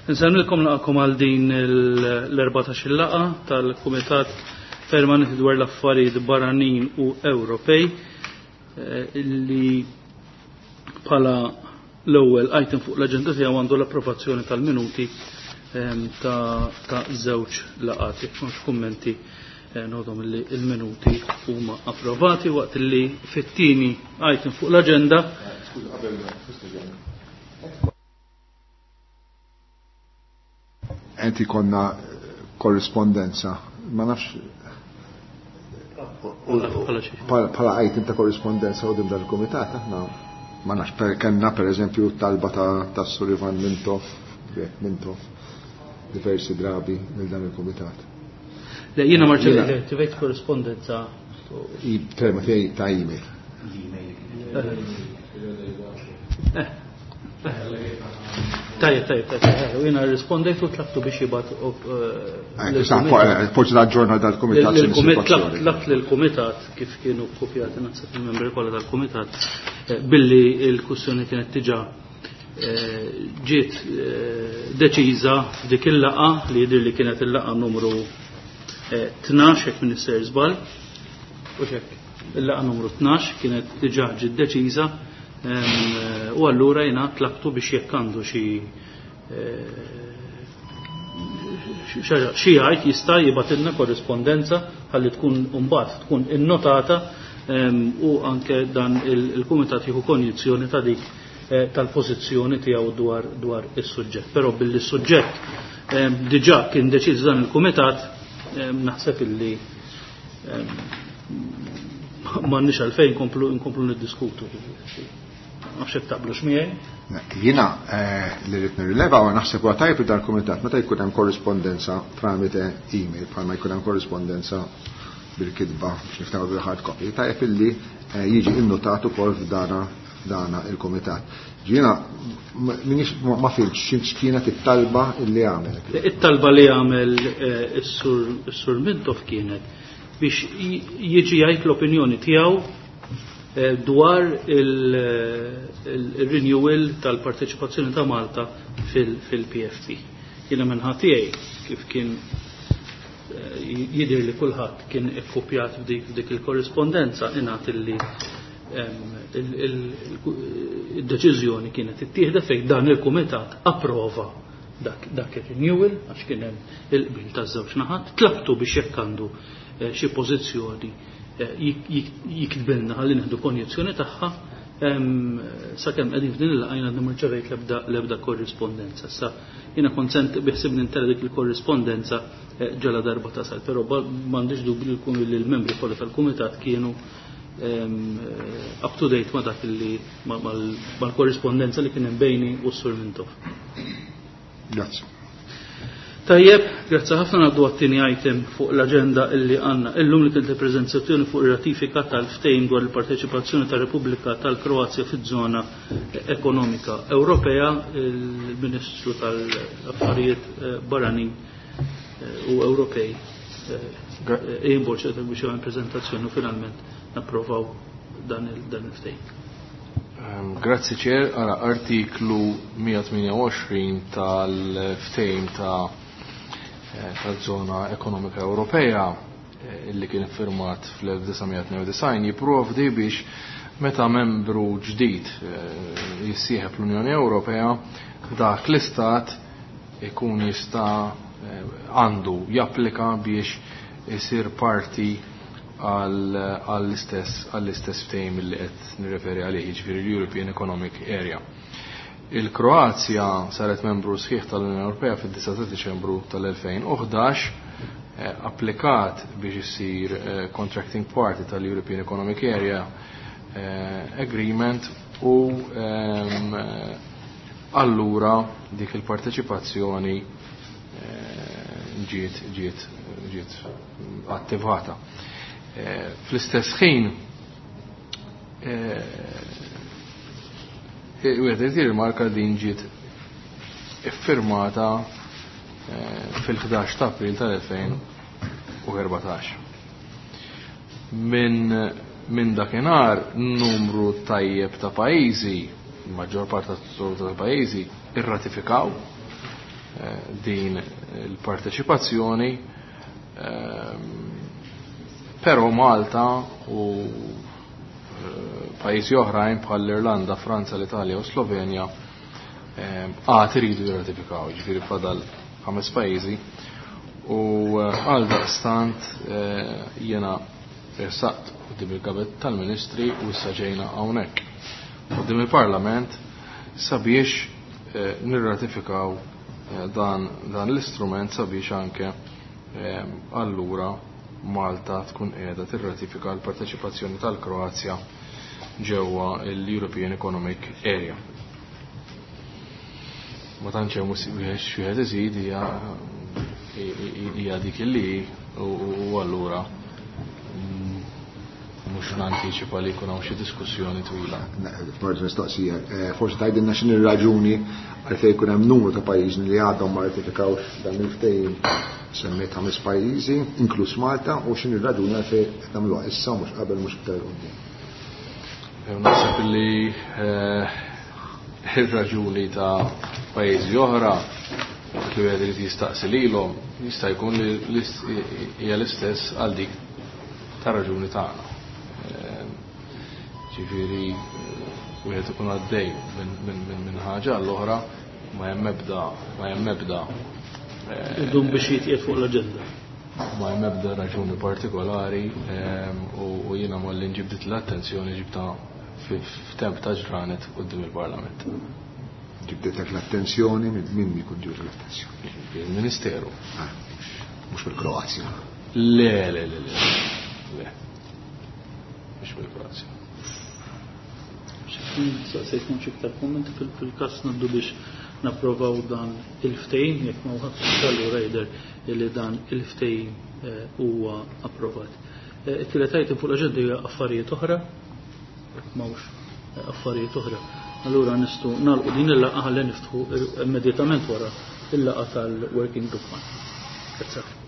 Nsemilkom laqakom għal din l-14 laqa tal-Kumitat Permanenti dwar l-affarijiet barranin u Ewropej li bħala l-ewwel item fuq l-aġenda tiegħu għandu l-approvazzjoni tal-minuti ta' żewġ laqati. Mhux kummenti nodhom li l-minuti huma approvati waqt li fit-tieni item fuq l-aġenda Enti konna korrispondenza, ma nafx pala item ta' korrispondenza u dim dal-komitat, ma nafx kanna per eżempju talba ta' Sullivan Mintoff diversi drabi mill dan il-komitat. Le jiena marċa tivejt korrispondenza Terma fej ta' email. Tajjeb, jiena rispondejt u tlabtu biex jibgħat forsi ġurnal dal-kumitat tlabt lill-kumitat kif kienu kkopjati naħseb il-membri kollha tal-kumitat billi l-kussjoni kienet diġà ġiet deċiża f'dik il-laqgħa li jidher li kienet il-laqgħa numru 12 hekk Minister żball u hekk il-laqgħa numru 12 kienet diġà ġiet deċiża u allura jiena tlabtu biex jekk għandu xi jgħid jista' jibgħatilna korrispondenza ħalli tkun mbagħad tkun innotata u anke dan il-kumitat jieħu konjizzjoni ta' dik tal-pożizzjoni tiegħu dwar is-suġġett. Però billi s-suġġett diġà kien deċiż dan il-kumitat naħseb illi m'għandniex għalfejn inkomplu niddiskutu. Għaxek taqblux miegħi? Jiena li rrid nirrileva u naħseb huwa tajb dal-kumitat meta jkun hemm korrispondenza tramite email bħalma jkun hemm korrispondenza bil-kitba biex niftaħu bil-hard copy. Tajb illi jiġi innotat ukoll f'dana il-kumitat. Jiena ma fimx x'kienet it-talba illi għamel. It-talba li għamel is-Sur Mintoff kienet biex jiġi jgħid l-opinjoni tiegħu dwar il-renewal tal-parteċipazzjoni ta' Malta fil-PFP. Jiena minħat tiegħi kif kien jidher li kulħadd kien ikkupjat f'dik il-korrispondenza ingħat illi id-deċiżjoni kienet ittieħda fejn dan il-kumitat approva dak ir-renewal għax kien hemm il-qbil taż-żewġ naħat, tlabtu biex jekk għandu xi pożizzjoni jiktbilna ħalli neħdu konjezzjoni tagħha sakemm qegħdin f'din il-laqgħa għandna marċevejt l-ebda korrispondenza. Sa jiena konsent biħsib nintera dik il-korrispondenza ġala darba tasal, però m'għandix dubju li l-membri kollha tal-kumitat kienu up to date ma' dak li mal-korrispondenza li kien hemm bejni u s-Sur Mintoff. Grazie. Tajjeb, grazzi ħafna għaddu għattini item fuq l-agenda illi għanna. Illum li kienet il-prezentazzjoni fuq ir-ratifika tal-ftehim dwar il-parteċipazzjoni tal-Repubblika tal-Kroazja fiż-żona ekonomika Ewropea, il-Ministru tal-Affarijiet Barranin u Ewropej jimborċet biex għan prezentazzjoni u finalment napprovaw dan il-ftehim. Grazzi ċer, għara artiklu 128 tal-ftehim tal-żona ekonomika Ewropea illi kien firmat fl-1992 jipprovdi biex meta membru ġdid jissieħeb l-Unjoni Ewropea dak l-istat ikun jista' għandu japplika biex isir parti għall-istess ftehim illi qed nirreferi għalih jiġifieri l-European Economic Area. Il-Kroazja saret membru sħiħ tal-Unjoni Ewropea fid-9 ta' Diċembru tal-2011, applikat biex isir contracting party tal-European Economic Area Agreement u allura dik il-parteċipazzjoni ġiet attivata. Fl-istess ħin il-marka din ġiet iffirmata fil-11 ta' April tal-2014. Minn dakinhar numru tajjeb ta' pajjiżi, maġġor part ta' pajjiżi irratifikaw din il-parteċipazzjoni, però Malta u pajjiżi oħrajn bħal l-Irlanda, Franza, l-Italja u Slovenja għad iridu jirratifikaw, ġifieri fadal 5 pajjiżi u għal daqstant jiena versaqt qudiem il-Kabinett tal-Ministri u issa ġejna hawnhekk qudiem il-Parlament sabiex nirratifikaw dan l-istrument sabiex anke allura Malta tkun qiegħda tirratifika l-parteċipazzjoni tal-Kroazja ġewwa l-European Economic Area. Ma tantx hemm wieħed iżid hija dik illi u allura mhux nantiċipa li jkun hawn xi diskussjoni twila. Forsi mistoqsija, forsi tgħidilna x'inhi r-raġuni għalfejn jkun hemm numru ta' pajjiżi li għadhom ma ratifikawx dan il-ftehim semmejt 5 pajjiżi, inkluż Malta, u x'inhi r-raġuni għalfejn qed nagħmluha issa mhux qabel mhux iktar quddiem. Naħseb li ir-raġuni ta' pajjiżi oħra li wieħed irid jistaqsi lilhom jista' jkun li hija l-istess għal dik ta' raġuni tagħna. Ġifieri wieħed ikun għaddej minn ħaġa l-oħra ma hemm ebda idum biex jitqiet fuq l-aġenda. Ma hemm ebda raġuni partikolari u jiena molli nġibdit l-attenzjoni ġibta f'temp ta' ġranet quddiem il-Parlament. Ġibdetek l-attenzjoni minn jkun ġibdu l-attenzjoni? Il-Ministeru. Mhux mill-Kroazja. Le. Mhux mill-Kroazja. Se jkun xi iktar kummenti fil-każ naddu biex napprovaw dan il-ftehim jekk ma wħadd allura jidher li dan il-ftehim huwa approvat. It-tielet item fuq l-aġenda hija affarijiet oħra, m'hawnx affarijiet oħra. Allura nistgħu nagħlqu din il-laqgħa ħalli niftħu immedjatament wara il-laqgħa tal-working group. Grazie.